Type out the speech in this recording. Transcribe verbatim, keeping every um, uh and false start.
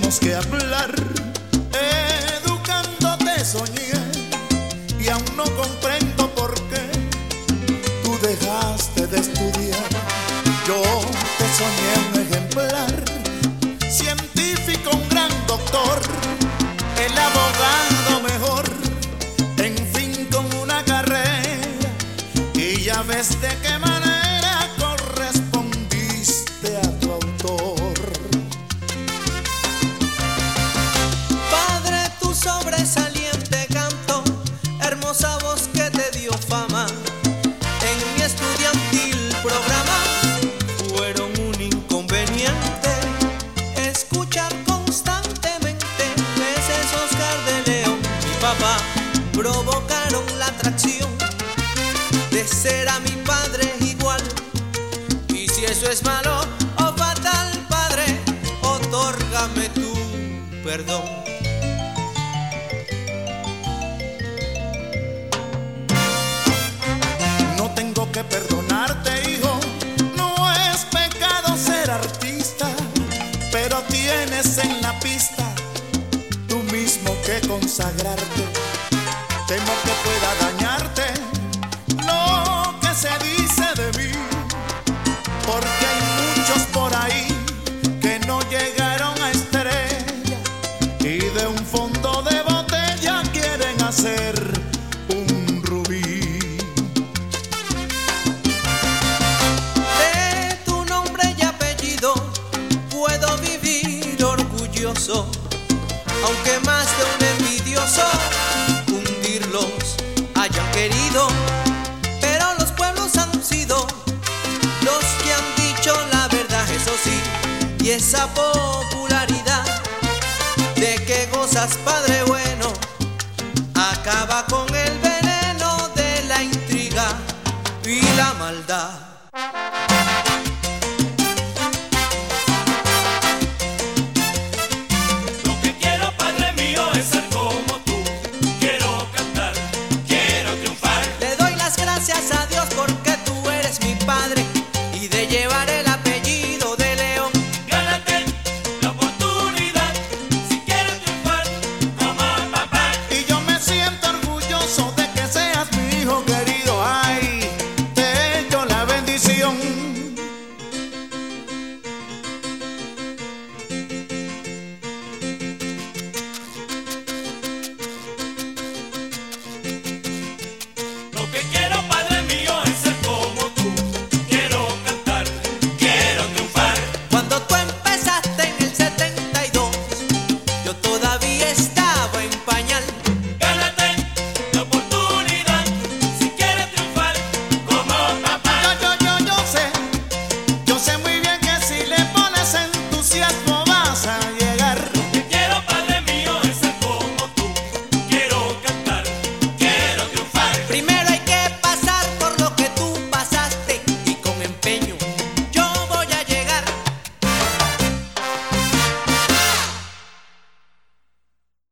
tuvimos que hablar. Educándote soñé y aún no comprendo por qué tú dejaste de estudiar. Yo te soñé un ejemplar, científico, un gran doctor, el abogado mejor, en fin con una carrera, y ya ves de qué manera correspondiste a tu autor. Padre, tu sobresaliente canto, hermosa voz que te dio fama, en mi estudiantil programa fueron un inconveniente. Escuchar constantemente veces Oscar de León, mi papá, provocaron la atracción de ser a mi padre igual. Y si eso es malo o fatal, Padre, otórgame tu perdón. No tengo que perdonarte, hijo, no es pecado ser artista, pero tienes en la pista tú mismo que consagrarte. Temo que pueda dañarte lo que se dice de mí, porque hay muchos por ahí que no llegaron a estrella y de un fondo de botella quieren hacer un rubí. De tu nombre y apellido puedo vivir orgulloso, aunque más de un envidioso hundirlos hayan querido. Pero los pueblos han sido los que han dicho la verdad, eso sí, y esa popularidad de que gozas, Padre,